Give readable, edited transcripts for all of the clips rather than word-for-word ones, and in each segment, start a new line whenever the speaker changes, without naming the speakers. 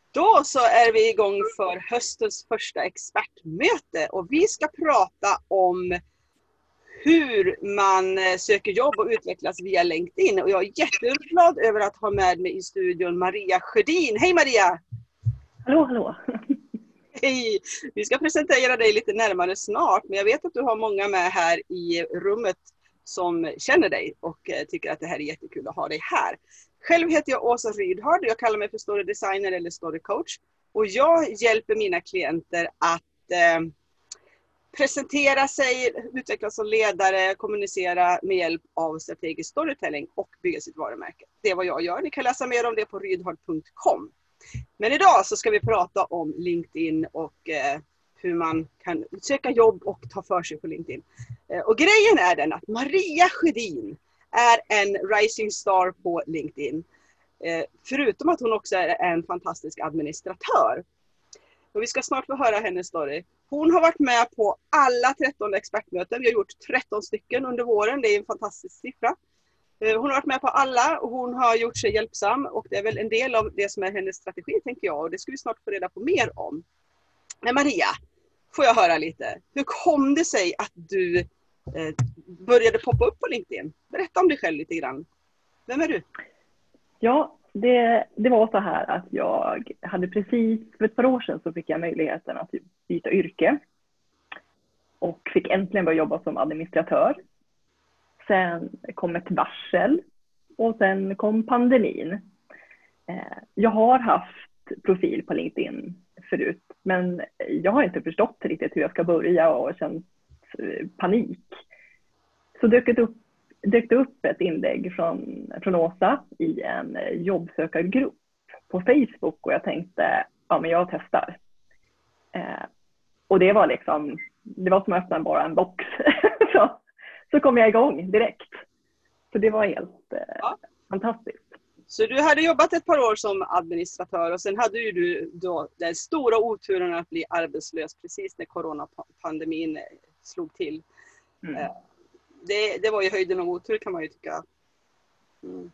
Då så är vi igång för höstens första expertmöte och vi ska prata om hur man söker jobb och utvecklas via LinkedIn. Och jag är jätteglad över att ha med mig i studion Maria Sjödin. Hej Maria!
Hallå, hallå!
Hej! Vi ska presentera dig lite närmare snart, men jag vet att du har många med här i rummet som känner dig och tycker att det här är jättekul att ha dig här. Själv heter jag Åsa Rydhard, jag kallar mig för story designer eller story coach och jag hjälper mina klienter att presentera sig, utvecklas som ledare, kommunicera med hjälp av strategisk storytelling och bygga sitt varumärke. Det är vad jag gör, ni kan läsa mer om det på rydhard.com. Men idag så ska vi prata om LinkedIn och hur man kan söka jobb och ta för sig på LinkedIn. Och grejen är den att Maria Sjödin är en rising star på LinkedIn. Förutom att hon också är en fantastisk administratör. Och vi ska snart få höra hennes story. Hon har varit med på alla 13 expertmöten. Vi har gjort 13 stycken under våren. Det är en fantastisk siffra. Hon har varit med på alla och hon har gjort sig hjälpsam. Och det är väl en del av det som är hennes strategi, tänker jag. Och det ska vi snart få reda på mer om. Men Maria, får jag höra lite. Hur kom det sig att du började poppa upp på LinkedIn? Berätta om dig själv lite grann. Vem är du?
Ja, det var så här att jag hade precis för ett par år sedan så fick jag möjligheten att byta yrke. Och fick äntligen börja jobba som administratör. Sen kom ett varsel och sen kom pandemin. Jag har haft profil på LinkedIn förut, men jag har inte förstått riktigt hur jag ska börja och känt panik. Så dök det upp ett inlägg från Åsa i en jobbsökargrupp på Facebook och jag tänkte, ja men jag testar. Och det var som att öppna bara en box. Så kom jag igång direkt. Så det var helt fantastiskt.
Så du hade jobbat ett par år som administratör och sen hade ju du då den stora oturen att bli arbetslös precis när coronapandemin slog till. Mm. Det var ju höjden av otur kan man ju tycka. Mm.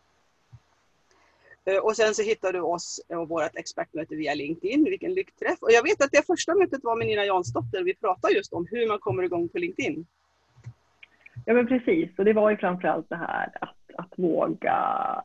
Och sen så hittade du oss och vårt expertmöte via LinkedIn. Vilken lyckträff. Och jag vet att det första mötet var med Nina Jansdotter. Vi pratade just om hur man kommer igång på LinkedIn.
Ja men precis. Och det var ju framförallt det här att våga.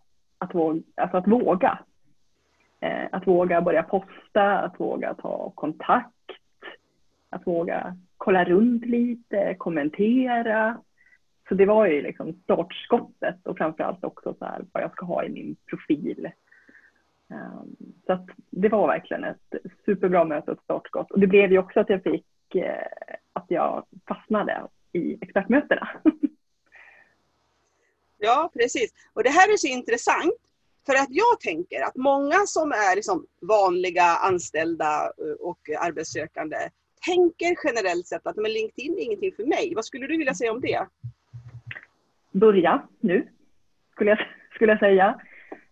Att våga börja posta. Att våga ta kontakt. Att våga kolla runt lite. Kommentera. Så det var ju liksom startskottet och framförallt också så här vad jag ska ha i min profil. Så att det var verkligen ett superbra möte och ett startskott. Och det blev ju också att jag fastnade i expertmötena. Ja,
precis. Och det här är så intressant för att jag tänker att många som är liksom vanliga anställda och arbetssökande tänker generellt sett att men LinkedIn är ingenting för mig. Vad skulle du vilja säga om det?
Börja nu, skulle jag säga.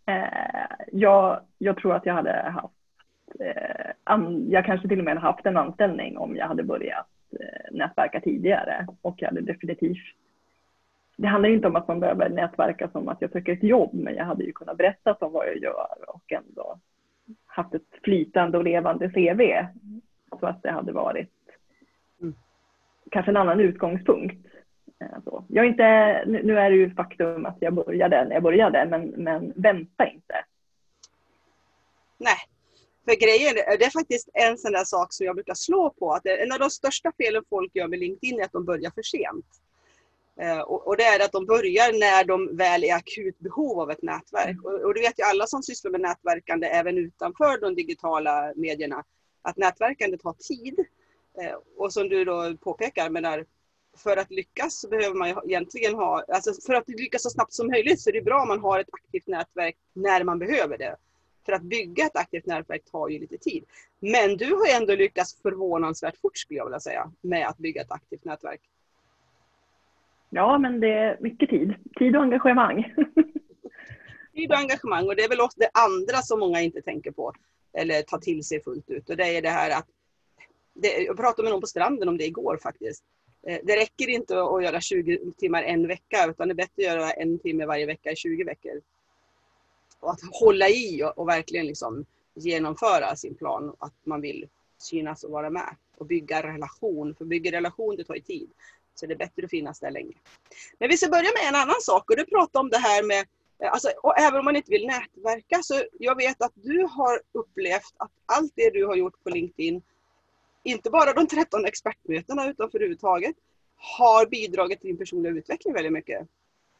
Jag tror att jag hade haft, jag kanske till och med haft en anställning om jag hade börjat nätverka tidigare. Och jag hade definitivt, det handlar inte om att man behöver nätverka som att jag söker ett jobb, men jag hade ju kunnat berätta om vad jag gör och ändå haft ett flytande och levande CV. Så att det hade varit kanske en annan utgångspunkt. Så. Nu är det ju faktum att jag började när jag började, men vänta inte.
Nej, för grejen det är faktiskt en sån där sak som jag brukar slå på. Att en av de största felen folk gör med LinkedIn är att de börjar för sent. Och det är att de börjar när de väl är akut behov av ett nätverk. Och det vet ju alla som sysslar med nätverkande även utanför de digitala medierna. Att nätverkande tar tid. Och som du då påpekar, menar för att lyckas så behöver man ju egentligen för att lyckas så snabbt som möjligt så är det bra om man har ett aktivt nätverk när man behöver det. För att bygga ett aktivt nätverk tar ju lite tid. Men du har ändå lyckats förvånansvärt fort skulle jag vilja säga med att bygga ett aktivt nätverk.
Ja, men det är mycket tid. Tid och engagemang.
Tid och engagemang och det är väl också det andra som många inte tänker på eller tar till sig fullt ut. Och det är det här att jag pratade med någon på stranden om det igår faktiskt. Det räcker inte att göra 20 timmar en vecka utan det är bättre att göra 1 timme varje vecka i 20 veckor. Och att hålla i och verkligen liksom genomföra sin plan. Att man vill synas och vara med. Och bygga relation. För bygga relation, det tar ju tid. Så det är bättre att finnas där länge. Men vi ska börja med en annan sak. Och du pratade om det här med, alltså, och även om man inte vill nätverka, så jag vet att du har upplevt att allt det du har gjort på LinkedIn, inte bara de 13 expertmötena utan för överhuvudtaget, har bidragit till din personliga utveckling väldigt mycket.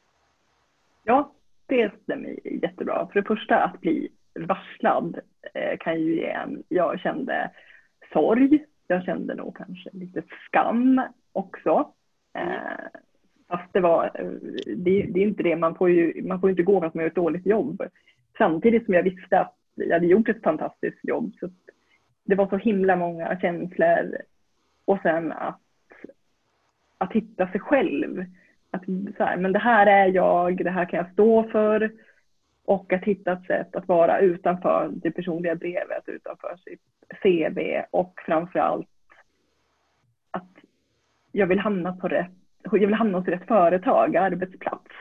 Ja, det stämmer jättebra. För det första, att bli varslad kan ju ge jag kände sorg. Jag kände nog kanske lite skam också. Fast det är inte det. Man får ju inte gå för att man gör ett dåligt jobb. Samtidigt som jag visste att jag hade gjort ett fantastiskt jobb. Så det var så himla många känslor. Och sen att hitta sig själv. Att så här, men det här är jag, det här kan jag stå för. Och att hitta ett sätt att vara utanför det personliga brevet, utanför sitt CV. Och framförallt att jag vill hamna hos rätt företag, arbetsplats.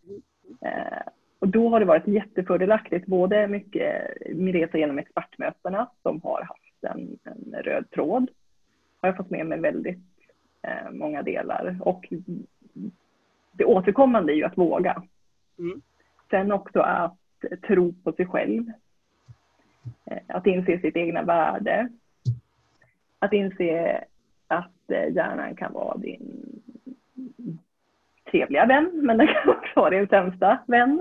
Och då har det varit jättefördelaktigt, både mycket min resa genom expertmötena som har haft en röd tråd. Har jag fått med mig väldigt många delar. Och det återkommande är ju att våga. Sen också att tro på sig själv. Att inse sitt egna värde. Att inse att hjärnan kan vara din trevliga vän, men den kan också vara din sämsta vän.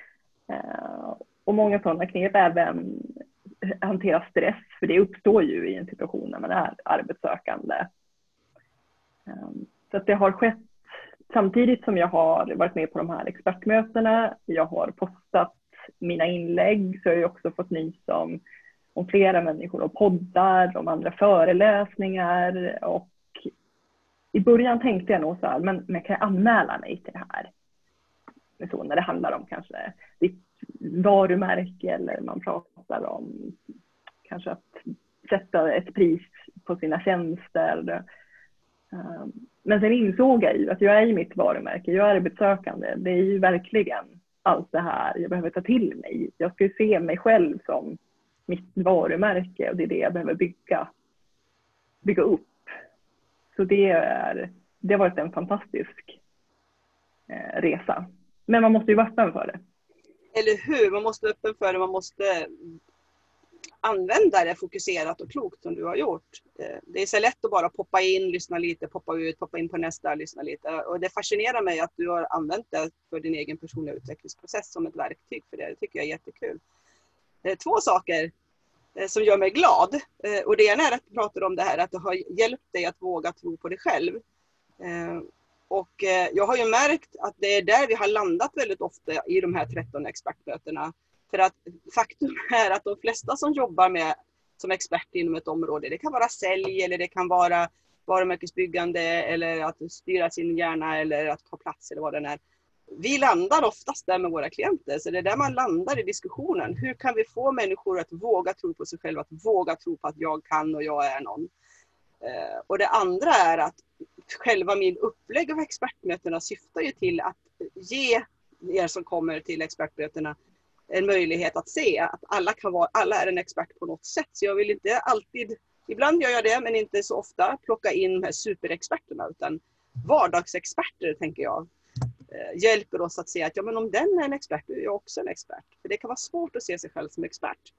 Och många sådana knep, även hantera stress, för det uppstår ju i en situation när man är arbetssökande. Så att det har skett samtidigt som jag har varit med på de här expertmötena. Jag har postat mina inlägg, så jag har jag också fått nys om flera människor och poddar, om andra föreläsningar. Och i början tänkte jag nog så här, men kan jag anmäla mig till det här? Men så, när det handlar om kanske ditt varumärke, eller man pratar om kanske att sätta ett pris på sina tjänster. Men sen insåg jag ju att jag är i mitt varumärke, jag är arbetssökande. Det är ju verkligen allt det här jag behöver ta till mig. Jag ska ju se mig själv som mitt varumärke, och det är det jag behöver bygga upp. Så det har varit en fantastisk resa. Men man måste ju vara öppen för det.
Eller hur? Man måste vara öppen för det. Man måste använda det fokuserat och klokt som du har gjort. Det är så lätt att bara poppa in, lyssna lite, poppa ut, poppa in på nästa, lyssna lite. Och det fascinerar mig att du har använt det för din egen personliga utvecklingsprocess som ett verktyg för det. Det tycker jag är jättekul. Två saker som gör mig glad. Och det ena är att du pratar om det här att det har hjälpt dig att våga tro på dig själv. Och jag har ju märkt att det är där vi har landat väldigt ofta i de här 13 expertmötena. För att faktum är att de flesta som jobbar som expert inom ett område, det kan vara sälj eller det kan vara varumärkesbyggande eller att styra sin hjärna eller att ta plats eller vad det är. Vi landar oftast där med våra klienter, så det är där man landar i diskussionen. Hur kan vi få människor att våga tro på sig själva, att våga tro på att jag kan och jag är någon? Och det andra är att själva min upplägg av expertmötena syftar ju till att ge er som kommer till expertmötena en möjlighet att se att alla är en expert på något sätt. Så jag vill inte alltid, ibland gör jag det men inte så ofta, plocka in de här superexperterna, utan vardagsexperter tänker jag hjälper oss att se att men om den är en expert är jag också en expert. För det kan vara svårt att se sig själv som expert.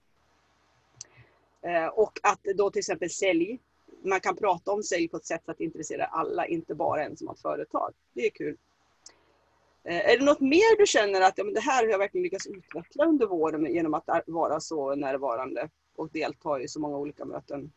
Och att då till exempel sälj, man kan prata om sälj på ett sätt så att det intresserar alla, inte bara en som har ett företag. Det är kul. Är det något mer du känner att det här har jag verkligen lyckats utveckla under våren genom att vara så närvarande och delta i så många olika möten?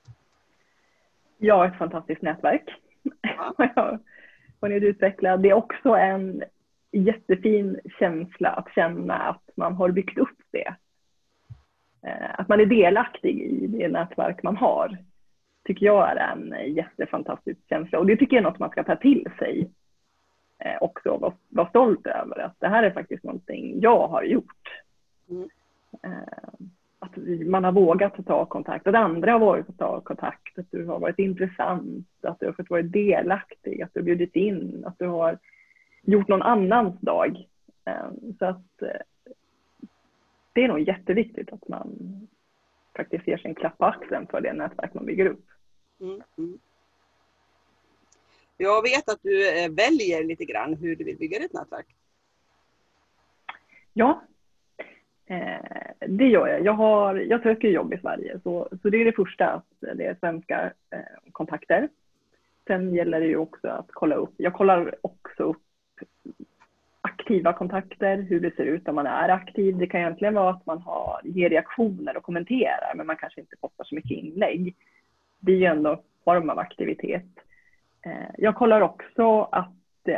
Ja, ett fantastiskt nätverk. Ja. Och ni utvecklar. Det är också en jättefin känsla att känna att man har byggt upp det. Att man är delaktig i det nätverk man har. Tycker jag är en jättefantastisk känsla. Och det tycker jag är något man ska ta till sig. Också vara stolt över. Att det här är faktiskt någonting jag har gjort. Att man har vågat ta kontakt. Att andra har vågat ta kontakt. Att du har varit intressant. Att du har fått vara delaktig. Att du har bjudit in. Att du har gjort någon annans dag. Så att det är nog jätteviktigt att man faktiskt ger sig en klapp på axeln för det nätverk man bygger upp.
Jag vet att du väljer lite grann hur du vill bygga ditt nätverk.
Ja, det gör jag. Jag söker jobb i Sverige, så det är det första. Det är svenska kontakter. Sen gäller det ju också att kolla upp. Jag kollar också upp aktiva kontakter, hur det ser ut om man är aktiv. Det kan egentligen vara att man ger reaktioner och kommenterar, men man kanske inte postar så mycket inlägg. Det är ju ändå en form av aktivitet. Jag kollar också att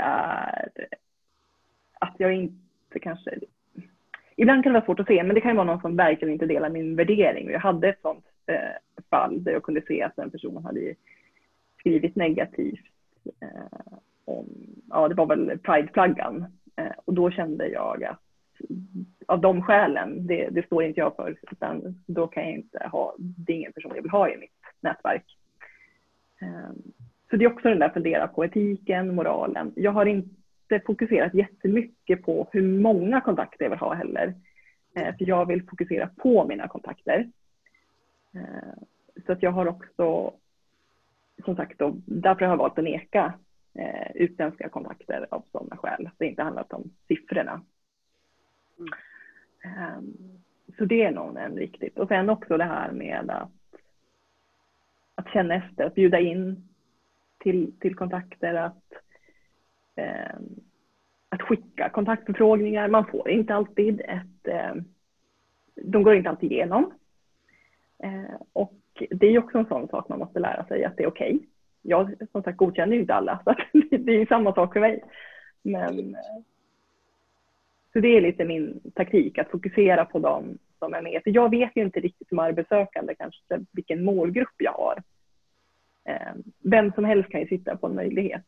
jag inte kanske... Ibland kan det vara svårt att se, men det kan ju vara någon som verkligen inte delar min värdering. Jag hade ett sånt fall där jag kunde se att den personen hade skrivit negativt det var väl Pride-flaggan. Och då kände jag att av de skälen, det står inte jag för, utan då kan jag inte det är ingen person jag vill ha i mitt nätverk. Så det är också den där fundera på etiken, moralen. Jag har inte fokuserat jättemycket på hur många kontakter jag vill ha heller. För jag vill fokusera på mina kontakter. Så att jag har också, som sagt då, därför har jag valt att neka utländska kontakter av sådana skäl. Det inte handlat om siffrorna. Så det är nog en viktigt. Och sen också det här med att känna efter, att bjuda in till kontakter, att skicka kontaktförfrågningar. Man får inte alltid de går inte alltid igenom. Och det är också en sån sak man måste lära sig, att det är okej. Jag som sagt godkänner ju inte alla, så det är ju samma sak för mig. Men så det är lite min taktik, att fokusera på dem som är med. För jag vet ju inte riktigt som arbetssökande kanske vilken målgrupp jag har. Vem som helst kan ju sitta på en möjlighet.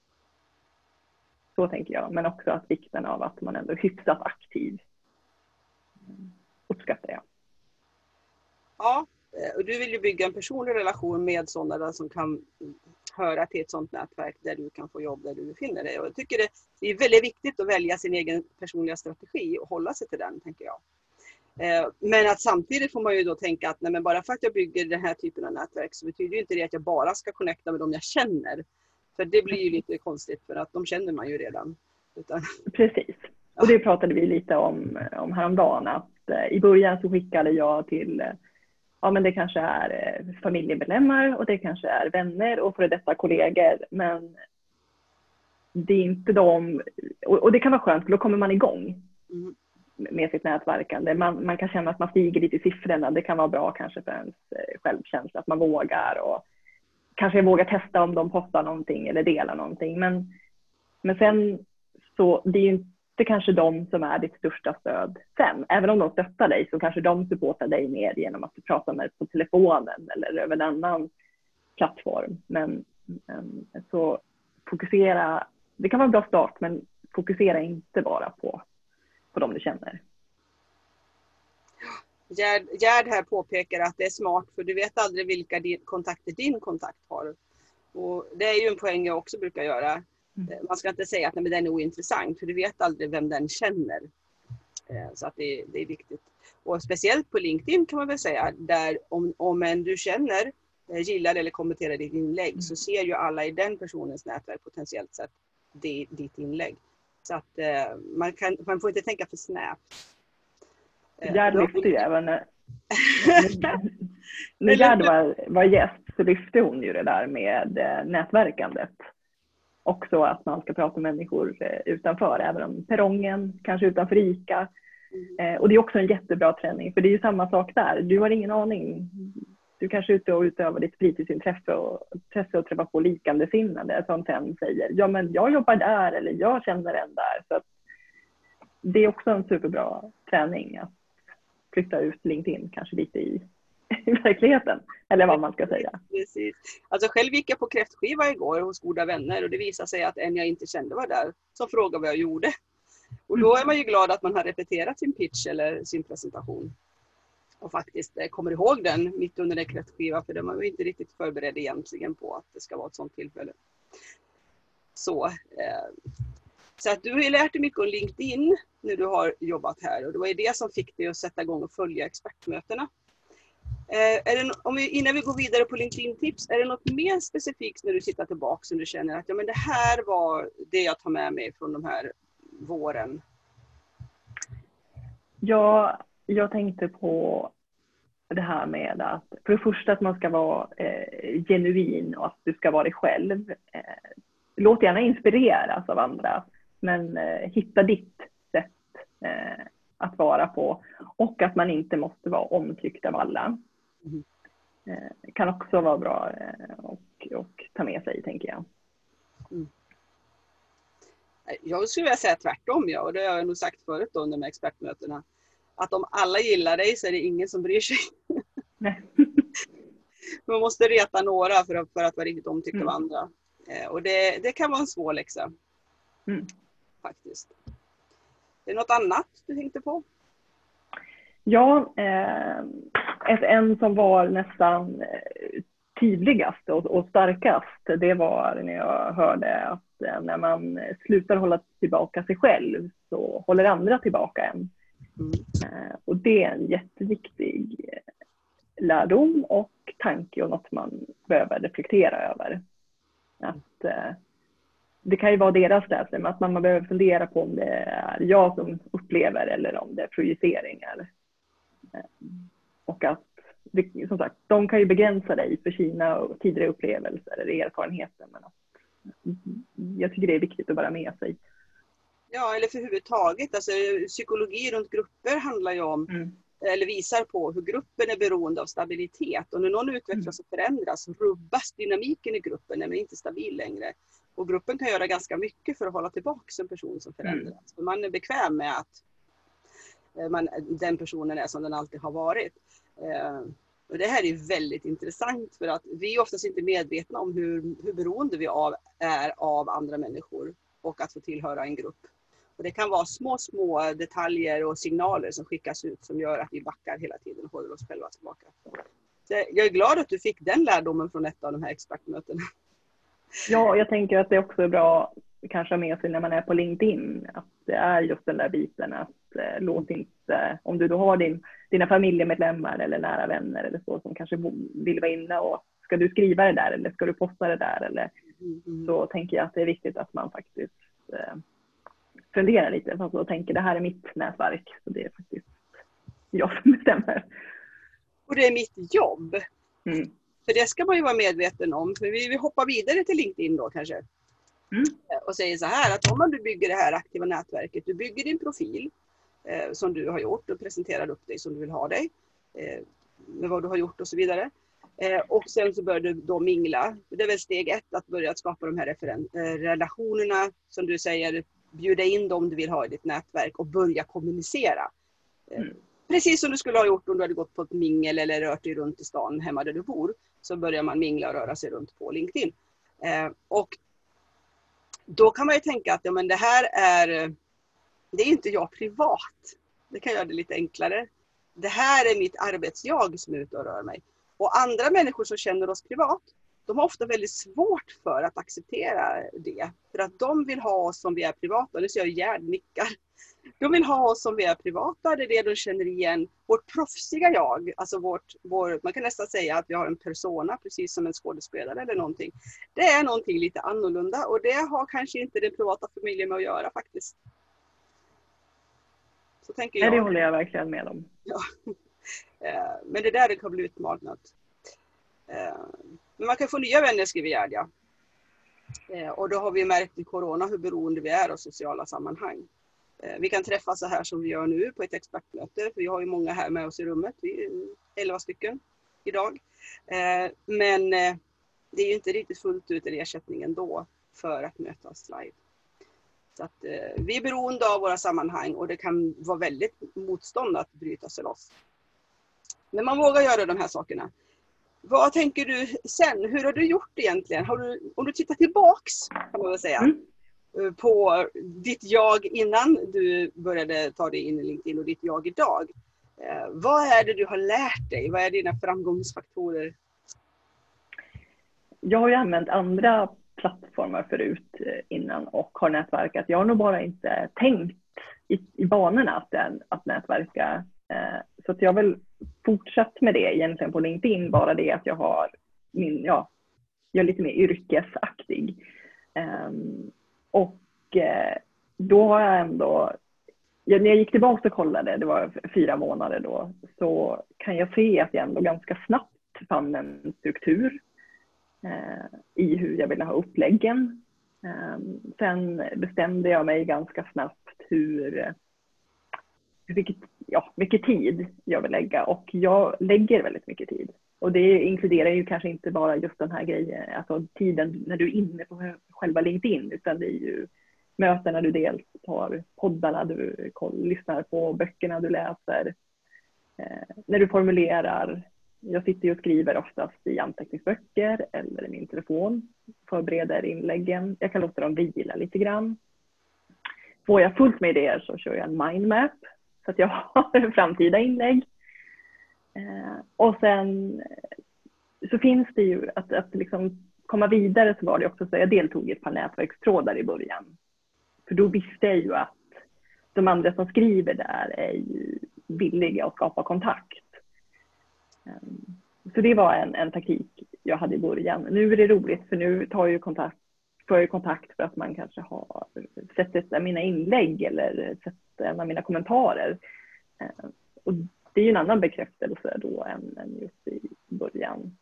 Så tänker jag. Men också att vikten av att man ändå är hyfsat aktiv uppskattar jag.
Ja, och du vill ju bygga en personlig relation med sådana som kan höra till ett sådant nätverk där du kan få jobb där du befinner dig. Och jag tycker det är väldigt viktigt att välja sin egen personliga strategi och hålla sig till den, tänker jag. Men att samtidigt får man ju då tänka att nej, men bara för att jag bygger den här typen av nätverk så betyder ju inte det att jag bara ska connecta med dem jag känner. För det blir ju lite konstigt, för att de känner man ju redan.
Precis. Och det pratade vi lite om häromdagen. Att i början så skickade jag till, men det kanske är familjemedlemmar och det kanske är vänner och före detta kollegor. Men det är inte de, och det kan vara skönt för då kommer man igång med sitt nätverkande. Man kan känna att man stiger lite i siffrorna. Det kan vara bra kanske för ens självkänsla, att man vågar och kanske vågar testa om de postar någonting eller delar någonting. Men sen så det är ju inte kanske de som är ditt största stöd sen. Även om de stöttar dig så kanske de supportar dig mer genom att du pratar med på telefonen eller över en annan plattform. Men så fokusera, det kan vara en bra start, men fokusera inte bara på de du känner.
Gerd här påpekar att det är smart, för du vet aldrig vilka kontakter din kontakt har. Och det är ju en poäng jag också brukar göra. Man ska inte säga att nej, men den är ointressant, för du vet aldrig vem den känner. Så att det är viktigt. Och speciellt på LinkedIn kan man väl säga, där om en du känner gillar eller kommenterar ditt inlägg så ser ju alla i den personens nätverk potentiellt sett ditt inlägg. Så att man får inte tänka för snävt.
Gerd lyfte ju även när Gerd var gäst så lyfte hon ju det där med nätverkandet. Också att man ska prata med människor utanför, även om perrongen, kanske utanför ICA. Och det är också en jättebra träning, för det är ju samma sak där. Du har ingen aning. Du kanske är ute och utövar ditt fritidsintresse och träffa på likasinnade som sen säger, ja men jag jobbar där eller jag känner en där. Så att det är också en superbra träning att flytta ut LinkedIn kanske lite i verkligheten, eller vad man ska säga.
Precis. Alltså själv gick jag på kräftskiva igår hos goda vänner och det visade sig att en jag inte kände var där som frågade vad jag gjorde. Och då är man ju glad att man har repeterat sin pitch eller sin presentation. Och faktiskt kommer ihåg den mitt under en kräftskiva, för den var ju inte riktigt förberedd egentligen på att det ska vara ett sånt tillfälle. Så att du har ju lärt dig mycket om LinkedIn när du har jobbat här, och det var ju det som fick dig att sätta igång och följa expertmötena. Innan vi går vidare på LinkedIn-tips, är det något mer specifikt när du tittar tillbaka som du känner att ja, men det här var det jag tar med mig från de här våren?
Ja, jag tänkte på det här med att för det första att man ska vara genuin och att du ska vara dig själv. Låt gärna inspireras av andra, men hitta ditt sätt att vara på, och att man inte måste vara omtyckt av alla. Kan också vara bra och ta med sig, tänker jag.
Jag skulle vilja säga tvärtom, och det har jag nog sagt förut då under de här expertmötena, att om alla gillar dig så är det ingen som bryr sig.
Nej.
Man måste reta några för att vara riktigt omtyckt av andra. Och det kan vara en svår läxa. Faktiskt. Är det något annat du tänkte på?
Ja, en som var nästan tydligast och starkast, det var när jag hörde att när man slutar hålla tillbaka sig själv så håller andra tillbaka en. Och det är en jätteviktig lärdom och tanke och något man behöver reflektera över. Att det kan ju vara deras rädsla, men att man behöver fundera på om det är jag som upplever eller om det är projiceringar. Och att, som sagt, de kan ju begränsa dig för sina tidigare upplevelser eller erfarenheter. Men att, jag tycker det är viktigt att vara med sig.
Ja, eller för huvudtaget. Alltså, psykologi runt grupper handlar ju om, eller visar på hur gruppen är beroende av stabilitet. Och när någon utvecklas och förändras rubbas dynamiken i gruppen, när man inte är stabil längre. Och gruppen kan göra ganska mycket för att hålla tillbaka en person som förändras. För man är bekväm med att den personen är som den alltid har varit. Och det här är väldigt intressant, för att vi är oftast inte medvetna om hur beroende vi är av andra människor och att få tillhöra en grupp. Och det kan vara små detaljer och signaler som skickas ut som gör att vi backar hela tiden och håller oss själva tillbaka. Så jag är glad att du fick den lärdomen från ett av de här expertmötena. Ja,
jag tänker att det också är bra kanske med sig när man är på LinkedIn, att det är just den där biten att låt inte, om du då har dina familjemedlemmar eller nära vänner eller så som kanske vill vara inne, och ska du skriva det där eller ska du posta det där eller så tänker jag att det är viktigt att man faktiskt funderar lite och tänker det här är mitt nätverk, så det är faktiskt jag som bestämmer.
Och det är mitt jobb. För det ska man ju vara medveten om. För vi hoppar vidare till LinkedIn då kanske. Och säger så här att om du bygger det här aktiva nätverket, du bygger din profil som du har gjort och presenterar upp dig som du vill ha dig. Med vad du har gjort och så vidare. Och sen så börjar du då mingla. Det är väl steg 1 att börja skapa de här relationerna som du säger. Bjuda in dem du vill ha i ditt nätverk och börja kommunicera. Precis som du skulle ha gjort om du hade gått på ett mingel eller rört dig runt i stan hemma där du bor. Så börjar man mingla och röra sig runt på LinkedIn. Och då kan man ju tänka att ja, men det är inte jag privat. Det kan göra det lite enklare. Det här är mitt arbetsjag som är ute och rör mig. Och andra människor som känner oss privat, de har ofta väldigt svårt för att acceptera det. För att de vill ha oss som vi är privata. Nu ser jag hjärnickar. De vill ha oss som vi är privata. Det är det de känner igen. Vårt proffsiga jag. Alltså man kan nästan säga att vi har en persona. Precis som en skådespelare eller någonting. Det är någonting lite annorlunda. Och det har kanske inte den privata familjen med att göra faktiskt. Så tänker jag.
Nej, det håller jag verkligen med om.
Ja. Men det där kan bli utmanat. Men man kan få nya vänner, skriver Gerdia. Och då har vi märkt i corona hur beroende vi är av sociala sammanhang. Vi kan träffas så här som vi gör nu på ett expertmöte. Vi har ju många här med oss i rummet. Vi är 11 stycken idag. Men det är ju inte riktigt fullt ut en ersättning ändå för att mötas live. Så att vi är beroende av våra sammanhang och det kan vara väldigt motstånd att bryta sig loss. Men man vågar göra de här sakerna. Vad tänker du sen? Hur har du gjort egentligen? Om du tittar tillbaks, kan man väl säga, på ditt jag innan du började ta dig in i LinkedIn och ditt jag idag. Vad är det du har lärt dig? Vad är dina framgångsfaktorer?
Jag har ju använt andra plattformar förut innan och har nätverkat. Jag har nog bara inte tänkt i banorna att nätverka Så att jag har väl fortsatt med det egentligen på LinkedIn, bara det att jag har jag är lite mer yrkesaktig. Och då har jag ändå, när jag gick tillbaka och kollade, det var 4 månader då, så kan jag se att jag ändå ganska snabbt fann en struktur i hur jag ville ha uppläggen. Sen bestämde jag mig ganska snabbt mycket tid jag vill lägga, och jag lägger väldigt mycket tid. Och det inkluderar ju kanske inte bara just den här grejen, alltså tiden när du är inne på själva LinkedIn, utan det är ju mötena du deltar, poddarna du lyssnar på, böckerna du läser, när du formulerar. Jag sitter ju och skriver oftast i anteckningsböcker eller i min telefon, förbereder inläggen. Jag kan låta dem vila lite grann. Får jag fullt med idéer så kör jag en mindmap så att jag har framtida inlägg. Och sen så finns det ju att liksom komma vidare, så var det också så jag deltog i ett par nätverkstrådar i början. För då visste jag ju att de andra som skriver där är ju villiga att skapa kontakt. Så det var en taktik jag hade i början. Nu är det roligt, för nu får jag kontakt för att man kanske har sett ett av mina inlägg eller sett en av mina kommentarer. Och det är ju en annan bekräftelse då än just i början.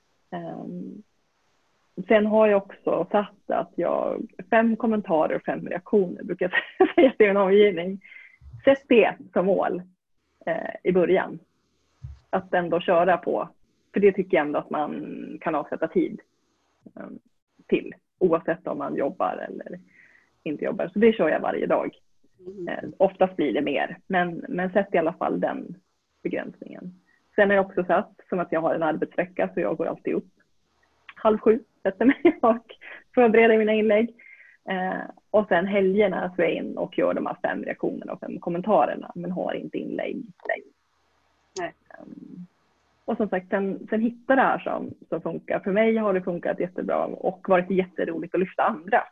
Sen har jag också satt att 5 kommentarer och 5 reaktioner, brukar jag säga till en omgivning. Sätt det som mål i början. Att ändå köra på. För det tycker jag ändå att man kan avsätta tid till. Oavsett om man jobbar eller inte jobbar. Så det kör jag varje dag. Oftast blir det mer. Men sätt i alla fall den begränsningen. Sen har jag också satt som att jag har en arbetsvecka, så jag går alltid upp 6:30, sätter mig och förbereder mina inlägg. Och sen helgerna så är jag in och gör de här 5 reaktionerna och 5 kommentarerna, men har inte inlägg.
Nej.
Och som sagt, sen hitta det här som funkar. För mig har det funkat jättebra och varit jätteroligt att lyfta andra.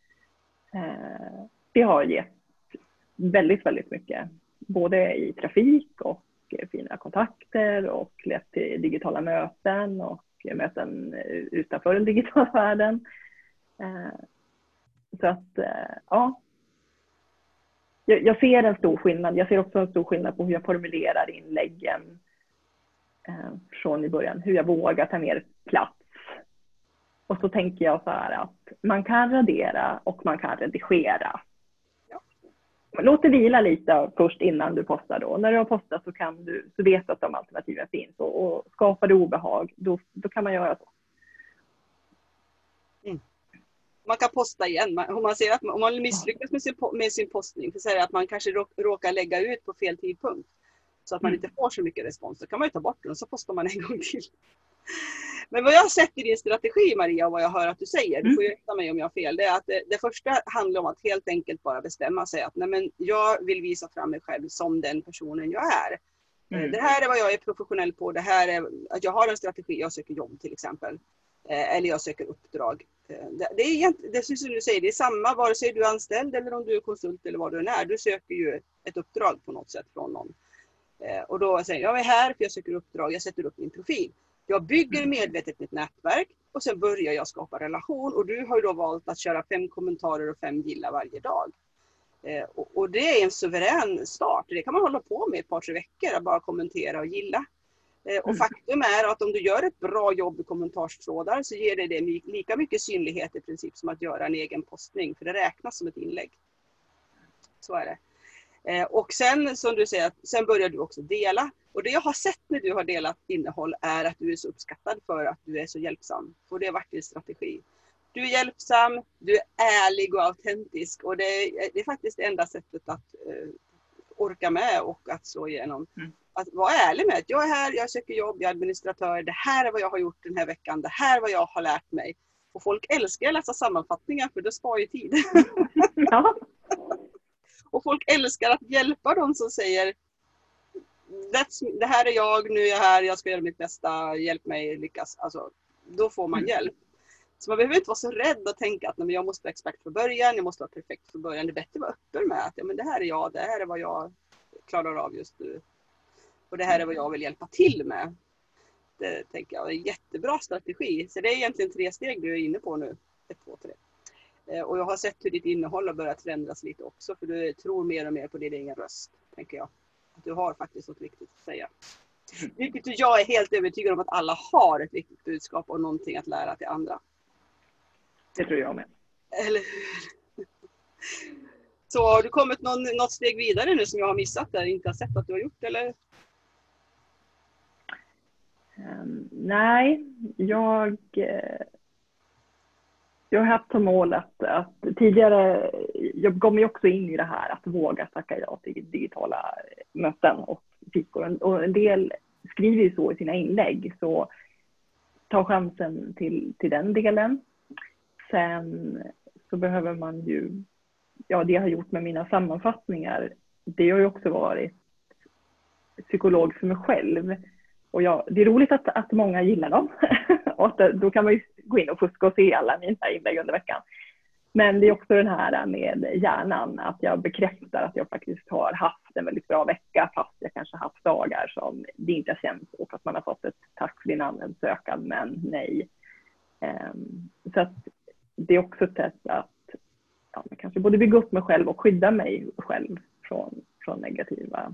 Det har gett väldigt, väldigt mycket. Både i trafik och fina kontakter och lett till digitala möten och möten utanför den digitala världen. Så att, ja. Jag ser en stor skillnad. Jag ser också en stor skillnad på hur jag formulerar inläggen från i början. Hur jag vågar ta mer plats. Och så tänker jag så här att man kan radera och man kan redigera.
Ja.
Låt det vila lite först innan du postar då. När du har postat så vet du att de alternativen finns. Och skapar du obehag, då kan man göra så.
Man kan posta igen. Om man ser att om man misslyckas med sin postning, för säga att man kanske råkar lägga ut på fel tidpunkt så att man inte får så mycket respons, då kan man ju ta bort den och så postar man en gång till. Men vad jag har sett i din strategi, Maria, och vad jag hör att du säger, du får ju rätta mig om jag har fel, det är att det första handlar om att helt enkelt bara bestämma sig att nej, men jag vill visa fram mig själv som den personen jag är. Det här är vad jag är professionell på, det här är att jag har en strategi, jag söker jobb till exempel. Eller jag söker uppdrag. Det syns du säger, det är samma vare sig du är anställd eller om du är konsult eller vad du än är. Du söker ju ett uppdrag på något sätt från någon. Och då säger jag är här för jag söker uppdrag, jag sätter upp min profil. Jag bygger medvetet mitt nätverk och sen börjar jag skapa relation. Och du har ju då valt att köra 5 kommentarer och 5 gillar varje dag. Och det är en suverän start. Det kan man hålla på med ett par 3 veckor, att bara kommentera och gilla. Och faktum är att om du gör ett bra jobb i kommentarstrådar så ger det lika mycket synlighet i princip som att göra en egen postning. För det räknas som ett inlägg. Så är det. Och sen som du säger, sen börjar du också dela. Och det jag har sett när du har delat innehåll är att du är så uppskattad för att du är så hjälpsam. Och det har varit din strategi. Du är hjälpsam, du är ärlig och autentisk. Och det är faktiskt det enda sättet att orka med och att slå igenom. Att vara ärlig med att jag är här, jag söker jobb, jag är administratör. Det här är vad jag har gjort den här veckan. Det här är vad jag har lärt mig. Och folk älskar att läsa sammanfattningar för det sparar ju tid.
Ja.
Och folk älskar att hjälpa dem som säger det här är jag, nu är jag här, jag ska göra mitt bästa, hjälp mig lyckas. Alltså, då får man hjälp. Så man behöver inte vara så rädd och tänka att nej, men jag måste vara expert från början, jag måste vara perfekt från början. Det är bättre att vara öppen med att ja, men det här är jag, det här är vad jag klarar av just nu. Och det här är vad jag vill hjälpa till med. Det tänker jag är en jättebra strategi. Så det är egentligen 3 steg du är inne på nu. 1, 2, 3. Och jag har sett hur ditt innehåll har börjat förändras lite också. För du tror mer och mer på din egen röst, tänker jag. Att du har faktiskt något viktigt att säga. Vilket jag är helt övertygad om att alla har ett viktigt budskap och någonting att lära till andra.
Det tror jag med.
Eller hur? Så har du kommit något steg vidare nu som jag har missat där, inte har sett att du har gjort, eller?
Nej, jag har haft som mål att tidigare, jag kom ju också in i det här att våga tacka ja till digitala möten och fikor. Och en del skriver ju så i sina inlägg, så ta chansen till den delen. Sen så behöver man ju, ja, det jag har gjort med mina sammanfattningar, det har ju också varit psykolog för mig själv. Och det är roligt att många gillar dem. Och då kan man ju gå in och fuska och se alla mina inlägg under veckan. Men det är också den här med hjärnan, att jag bekräftar att jag faktiskt har haft en väldigt bra vecka, fast jag kanske haft dagar som det inte har känts, och att man har fått ett tack för din ansökan, men nej. Så att det är också ett sätt att kanske både bygga upp mig själv och skydda mig själv från negativa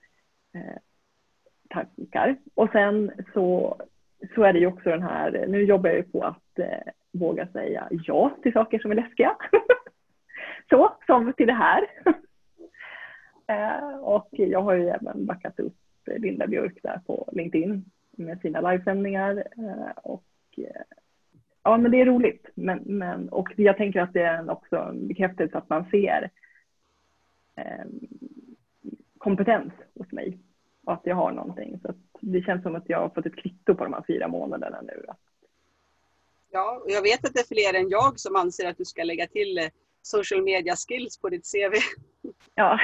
tankar. Och sen så är det ju också den här, nu jobbar jag ju på att våga säga ja till saker som är läskiga. Så, som till det här. Och jag har ju även backat upp Linda Björk där på LinkedIn med sina livesändningar. Och ja, men det är roligt. Och jag tänker att det är också en bekräftelse att man ser kompetens hos mig. Och att jag har någonting. Så att det känns som att jag har fått ett kvitto på de här 4 månaderna nu.
Ja, och jag vet att det är fler än jag som anser att du ska lägga till social media skills på ditt CV.
Ja.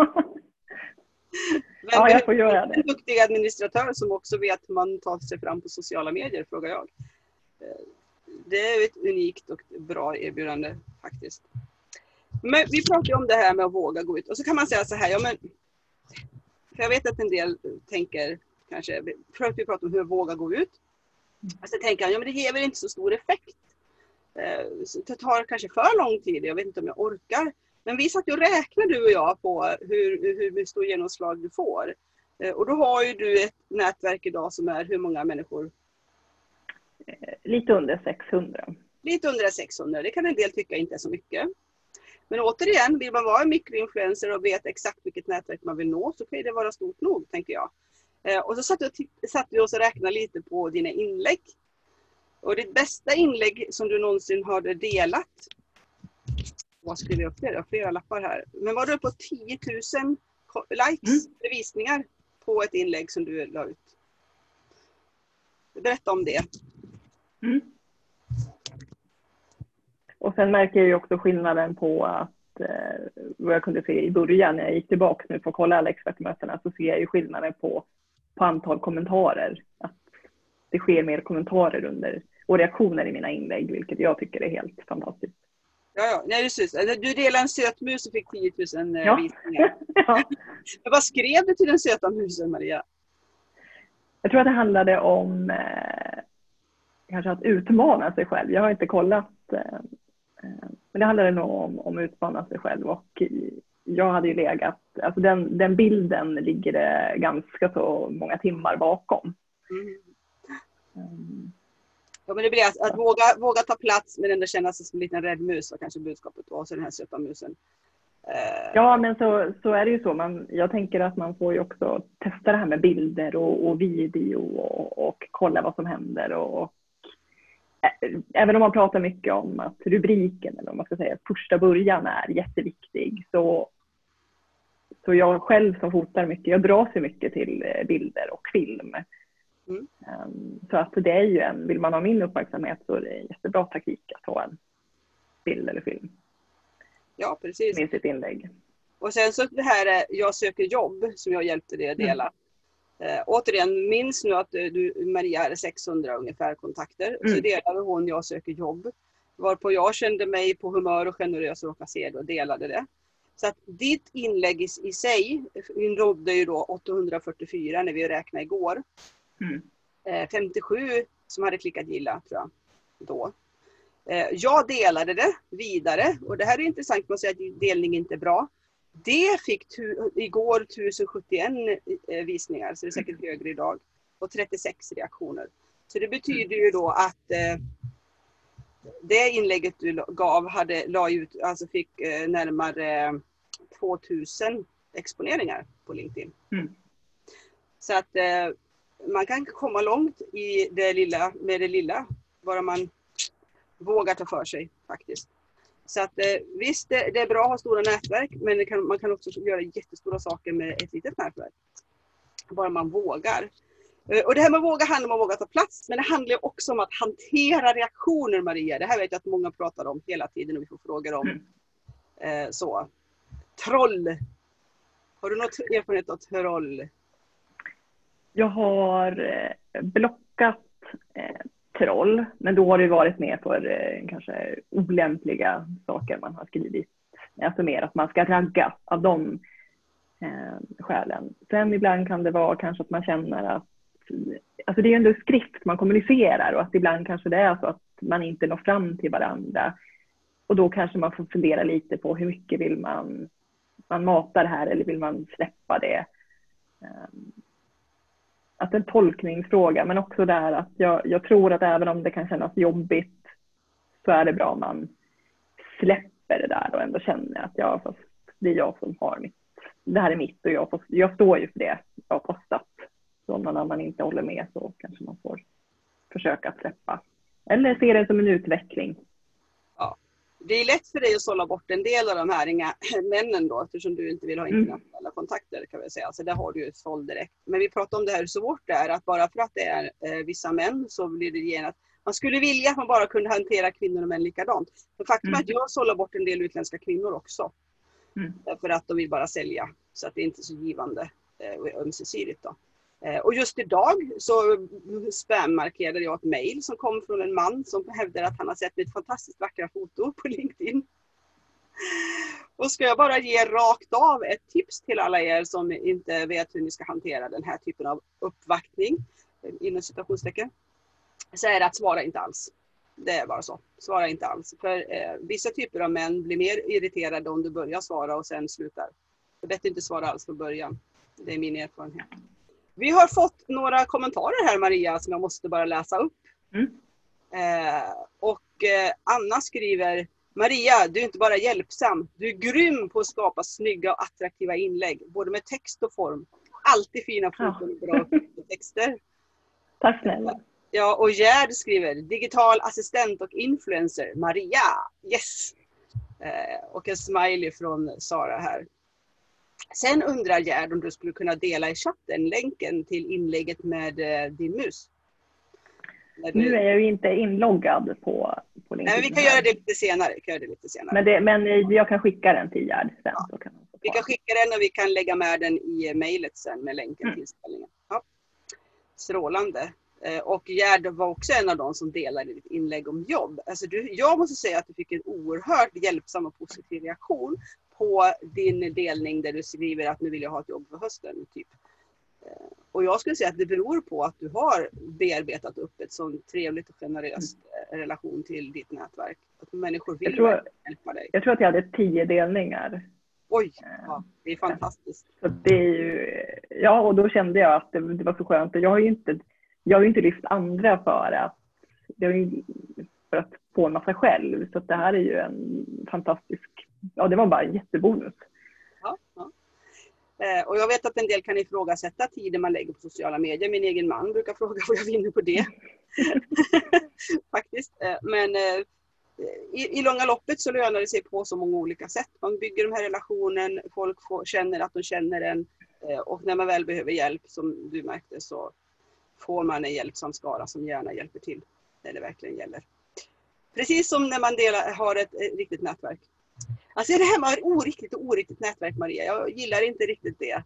Ja, jag får göra det.
En duktig administratör som också vet att man tar sig fram på sociala medier, frågar jag. Det är ett unikt och bra erbjudande faktiskt. Men vi pratar ju om det här med att våga gå ut. Och så kan man säga så här, ja men, för jag vet att en del tänker, kanske, vi pratar om hur att våga gå ut. Och så tänker jag, ja men det ger väl inte så stor effekt. Det tar kanske för lång tid, jag vet inte om jag orkar. Men vi satt ju och räknade, du och jag, på hur stor genomslag du får. Och då har ju du ett nätverk idag som är hur många människor?
Lite under 600.
Lite under 600, det kan en del tycka inte är så mycket. Men återigen, vill man vara en mikroinfluencer och vet exakt vilket nätverk man vill nå, så kan det vara stort nog, tänker jag. Och så satt vi oss och räknade lite på dina inlägg. Och ditt bästa inlägg som du någonsin hade delat, vad skriver jag upp det? Jag har flera lappar här. Men var du på 10 000 likes, visningar på ett inlägg som du la ut? Berätta om det.
Mm. Och sen märker jag ju också skillnaden på att vad jag kunde se i början när jag gick tillbaka nu för att kolla alla expertmötena, så ser jag ju skillnaden på antal kommentarer. Att det sker mer kommentarer under och reaktioner i mina inlägg, vilket jag tycker är helt fantastiskt.
Ja, nej, precis. Du delade en sötmus och fick 10 000 visningar.
Ja.
Men vad skrev du till den söta musen, Maria?
Jag tror att det handlade om kanske att utmana sig själv. Jag har inte kollat, men det handlade nog om att utmana sig själv. Och jag hade ju legat, alltså den bilden ligger det ganska så många timmar bakom.
Ja, men det blir att våga ta plats, men ändå känna sig som en liten rädd mus, och kanske budskapet var, så den här söta musen.
Ja, men så är det ju så. Jag tänker att man får ju också testa det här med bilder och video och kolla vad som händer. Och även om man pratar mycket om att rubriken, eller om man ska säga första början, är jätteviktig, så jag själv som fotar mycket, jag dras ju mycket till bilder och film. Så att det är ju vill man ha min uppmärksamhet, så är det en jättebra taktik att ha en bild eller film.
Ja, precis.
Med sitt inlägg.
Och sen så det här, jag söker jobb, som jag hjälpte dig att dela. Återigen, minns nu att Maria hade 600 ungefär kontakter. Och så delade hon, jag söker jobb. Varpå jag kände mig på humör och generös och råkade se det och delade det. Så att ditt inlägg i sig nådde ju då 844 när vi räknade igår. 57 som hade klickat gilla tror jag då. Jag delade det vidare och det här är intressant, man säger att delning inte är bra. Det fick igår 1071 visningar, så det är säkert högre idag, och 36 reaktioner. Så det betyder ju då att det inlägget du gav alltså fick närmare 2000 exponeringar på LinkedIn. Så att man kan komma långt i det lilla, med det lilla, bara man vågar ta för sig faktiskt. Så att visst, det är bra att ha stora nätverk, men man kan också göra jättestora saker med ett litet nätverk. Bara man vågar. Och det här med att våga handlar om att våga ta plats, men det handlar också om att hantera reaktioner, Maria. Det här vet jag att många pratar om hela tiden och vi får frågor om. Så. Troll. Har du något erfarenhet av troll?
Jag har blockat troll, men då har det varit mer för kanske olämpliga saker man har skrivit. Alltså mer att man ska ragga av de skälen. Sen ibland kan det vara kanske att man känner att alltså det är ändå skrift man kommunicerar och att ibland kanske det är så att man inte når fram till varandra. Och då kanske man får fundera lite på hur mycket vill man mata det här eller vill man släppa det. Att en tolkningsfråga, men också där att jag tror att även om det kan kännas jobbigt så är det bra om man släpper det där och ändå känner att fast det är jag som har mitt. Det här är mitt och jag står ju för det jag har postat. Så om någon annan inte håller med så kanske man får försöka att släppa. Eller se det som en utveckling.
Ja. Det är lätt för dig att sålla bort en del av de här männen då, eftersom du inte vill ha internationella kontakter kan vi säga. Så där har du ju såld direkt. Men vi pratar om det här så svårt det är att bara för att det är vissa män så blir det igen att man skulle vilja att man bara kunde hantera kvinnor och män likadant. Men faktum är att jag sållar bort en del utländska kvinnor också. För att de vill bara sälja. Så att det är inte så givande och ömsesidigt då. Och just idag så spammarkerade jag ett mejl som kom från en man som hävdar att han har sett mitt fantastiskt vackra foto på LinkedIn. Och ska jag bara ge rakt av ett tips till alla er som inte vet hur ni ska hantera den här typen av uppvaktning inom citationstecken, så är det att svara inte alls. Det är bara så. Svara inte alls. För vissa typer av män blir mer irriterade om du börjar svara och sen slutar. Det är bättre inte svara alls från början. Det är min erfarenhet. Vi har fått några kommentarer här, Maria, som jag måste bara läsa upp. Anna skriver: Maria, du är inte bara hjälpsam. Du är grym på att skapa snygga och attraktiva inlägg. Både med text och form. Alltid fina foton och bra texter.
Tack snälla.
Ja, och Gerd skriver: digital assistent och influencer. Maria, yes! Och en smiley från Sara här. Sen undrar Gerd om du skulle kunna dela i chatten länken till inlägget med din mus.
Nu är jag ju inte inloggad på LinkedIn.
Nej, vi kan göra det lite senare.
Men jag kan skicka den till Gerd sen.
Ja.
Så kan
vi kan skicka den och vi kan lägga med den i mejlet sen med länken till inspelningen. Ja. Strålande. Och Gerd var också en av de som delade ditt inlägg om jobb. Alltså jag måste säga att du fick en oerhört hjälpsam och positiv reaktion på din delning där du skriver att nu vill jag ha ett jobb för hösten. Typ. Och jag skulle säga att det beror på att du har bearbetat upp ett sånt trevligt och generöst relation till ditt nätverk. Att människor vill hjälpa dig.
Jag tror att jag hade 10 delningar.
Oj, ja, det är fantastiskt.
Så det är ju, ja, och då kände jag att det var så skönt. Jag har ju inte lyft andra för att få en massa själv. Så det här är ju en fantastisk, det var bara en jättebonus.
Ja. Och jag vet att en del kan ifrågasätta tiden man lägger på sociala medier. Min egen man brukar fråga vad jag vinner på det. Faktiskt. Men i långa loppet så lönar det sig på så många olika sätt. Man bygger de här relationen, folk känner att de känner en. Och när man väl behöver hjälp, som du märkte, så får man en hjälpsam skara som gärna hjälper till när det verkligen gäller. Precis som när man har ett riktigt nätverk. Alltså det här med oriktigt nätverk, Maria, jag gillar inte riktigt det.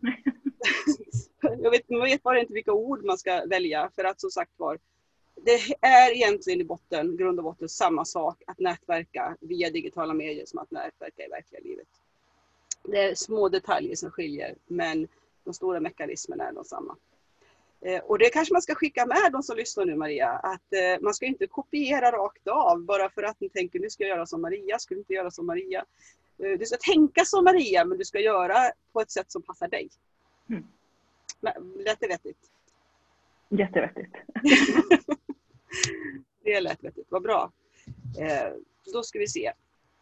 Man vet bara inte vilka ord man ska välja, för att som sagt var, det är egentligen grund och botten samma sak att nätverka via digitala medier som att nätverka i verkliga livet. Det är små detaljer som skiljer, men de stora mekanismerna är de samma. Och det kanske man ska skicka med de som lyssnar nu, Maria, att man ska inte kopiera rakt av bara för att ni tänker nu ska jag göra som Maria, ska du inte göra som Maria. Du ska tänka som Maria, men du ska göra på ett sätt som passar dig. Lät det vettigt?
Jättevettigt.
Det är lätt vettigt, vad bra. Då ska vi se.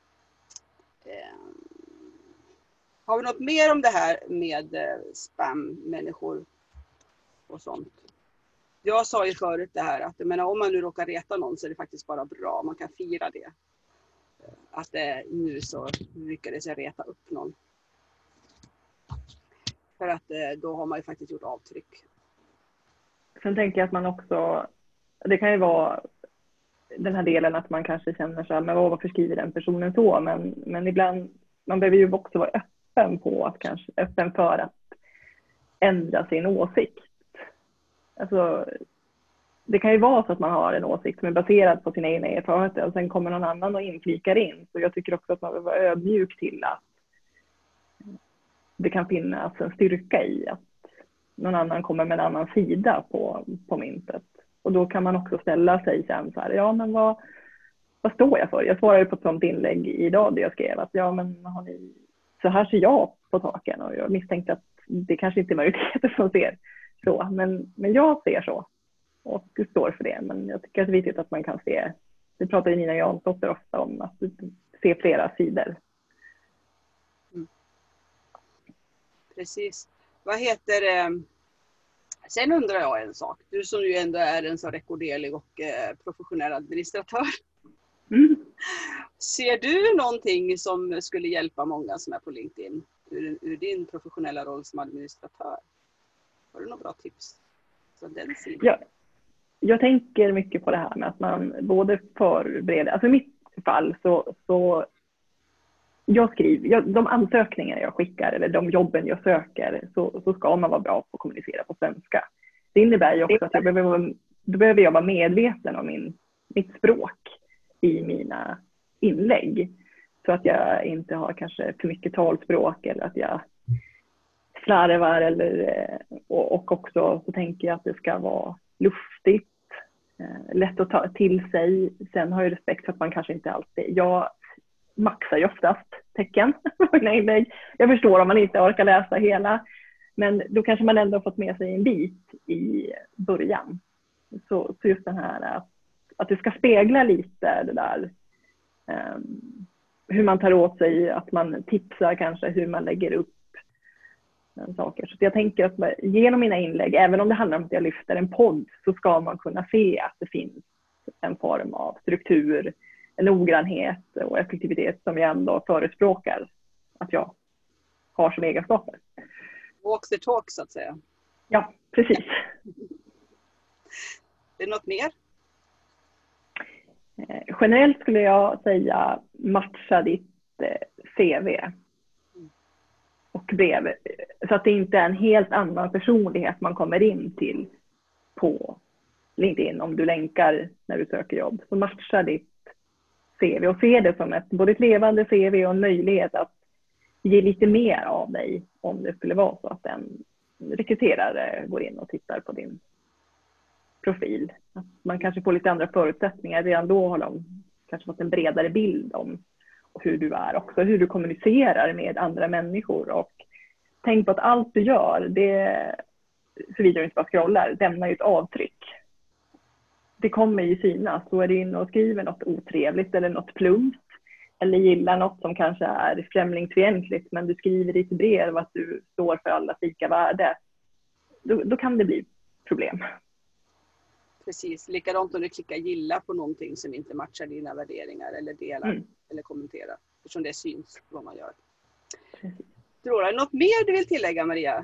Har vi något mer om det här med spam-människor och sånt? Jag sa ju förut det här att om man nu råkar reta någon så är det faktiskt bara bra. Man kan fira det. Att nu så lyckades jag reta upp någon. För att då har man ju faktiskt gjort avtryck.
Sen tänker jag att man också, det kan ju vara den här delen att man kanske känner så här, men varför skriver den personen så? Men ibland, man behöver ju också vara öppen på att kanske, öppen för att ändra sin åsikt. Alltså, det kan ju vara så att man har en åsikt som är baserad på sina egna erfarenheter och sen kommer någon annan och inflikar in. Så jag tycker också att man behöver vara ödmjuk till att det kan finnas en styrka i att någon annan kommer med en annan sida på myntet. Och då kan man också ställa sig sen så här, ja men vad står jag för? Jag svarade ju på ett sånt inlägg idag där jag skrev att ja men så här ser jag på saken och jag misstänkte att det kanske inte är majoriteten som ser så. Men jag ser så och står för det. Men jag tycker att det är viktigt att man kan se, det pratar ju Nina Jansdotter ofta om, att se flera sidor.
Precis. Vad heter det? Sen undrar jag en sak. Du som ju ändå är en så rekorderlig och professionell administratör. Ser du någonting som skulle hjälpa många som är på LinkedIn ur din professionella roll som administratör? Har du några bra tips från den sidan?
Ja, jag tänker mycket på det här med att man både förbereder, alltså i mitt fall så jag skriver, de ansökningar jag skickar eller de jobben jag söker så ska man vara bra på att kommunicera på svenska. Det innebär ju också att jag behöver vara medveten om mitt språk i mina inlägg. Så att jag inte har kanske för mycket talspråk eller att jag slarvar och också så tänker jag att det ska vara luftigt, lätt att ta till sig. Sen har jag respekt för att man kanske inte alltid, jag maxar ju oftast tecken på mina inlägg. Jag förstår om man inte orkar läsa hela, men då kanske man ändå har fått med sig en bit i början. Så just den här att det ska spegla lite det där hur man tar åt sig, att man tipsar kanske hur man lägger upp saker. Så jag tänker att genom mina inlägg, även om det handlar om att jag lyfter en podd, så ska man kunna se att det finns en form av struktur, en noggrannhet och effektivitet som jag ändå förespråkar att jag har som egenskaper.
Walk the talk så att säga.
Ja, precis.
Är det något mer?
Generellt skulle jag säga matcha ditt CV och brev. Så att det inte är en helt annan personlighet man kommer in till på LinkedIn om du länkar när du söker jobb. Så matcha ditt CV och se det som både ett levande CV och en möjlighet att ge lite mer av dig om det skulle vara så att en rekryterare går in och tittar på din profil. Att man kanske får lite andra förutsättningar. Redan då har de kanske fått en bredare bild om hur du är. Också hur du kommunicerar med andra människor. Och tänk på att allt du gör, det, såvida du inte bara scrollar, lämnar ju ett avtryck. Det kommer ju synas. Så är du inne och skriver något otrevligt eller något plumpt. Eller gillar något som kanske är främlingsfientligt. Men du skriver i ditt brev att du står för allas lika värde. Då kan det bli problem.
Precis, likadant om du klickar gilla på någonting som inte matchar dina värderingar eller delar eller kommenterar. Eftersom det syns vad man gör. Tror du något mer du vill tillägga, Maria?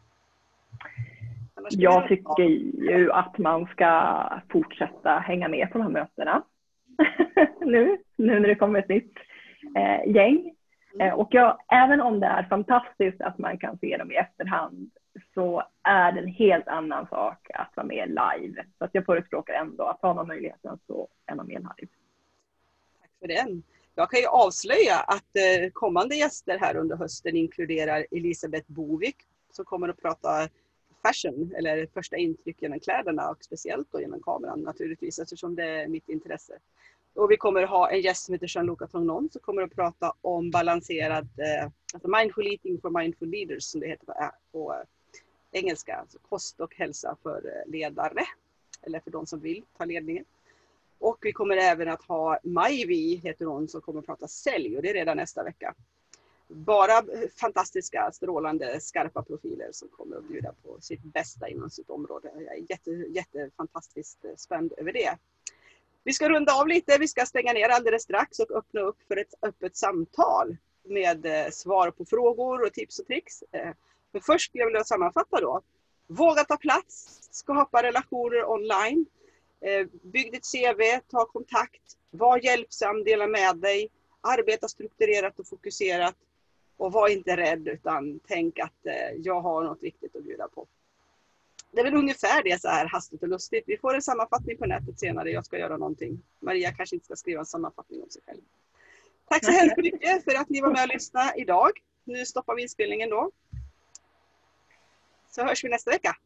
Jag tycker ju att man ska fortsätta hänga med på de här mötena. nu när det kommer ett nytt gäng. Och även om det är fantastiskt att man kan se dem i efterhand, så är det en helt annan sak att vara med live. Så att jag förespråkar ändå att ha man möjligheten så är man med live.
Tack för den. Jag kan ju avslöja att kommande gäster här under hösten inkluderar Elisabeth Bovik som kommer att prata fashion eller första intryck genom kläderna och speciellt då genom kameran naturligtvis eftersom det är mitt intresse. Och vi kommer att ha en gäst som heter Jean-Luc Tongnon som kommer att prata om balanserad, alltså mindful eating for mindful leaders som det heter på engelska, alltså kost och hälsa för ledare eller för de som vill ta ledningen. Och vi kommer även att ha Majvi, heter hon, som kommer att prata sälj och det är redan nästa vecka. Bara fantastiska, strålande, skarpa profiler som kommer att bjuda på sitt bästa inom sitt område. Jag är jättefantastiskt spänd över det. Vi ska runda av lite, vi ska stänga ner alldeles strax och öppna upp för ett öppet samtal med svar på frågor och tips och tricks. Men först skulle jag vilja sammanfatta då. Våga ta plats, skapa relationer online. Bygg ditt CV, ta kontakt, var hjälpsam, dela med dig, arbeta strukturerat och fokuserat och var inte rädd utan tänk att jag har något viktigt att bjuda på. Det är väl ungefär det så här hastigt och lustigt. Vi får en sammanfattning på nätet senare, jag ska göra någonting. Maria kanske inte ska skriva en sammanfattning om sig själv. Tack så hemskt mycket för att ni var med och lyssnade idag. Nu stoppar vi inspelningen då. Så hörs vi nästa vecka.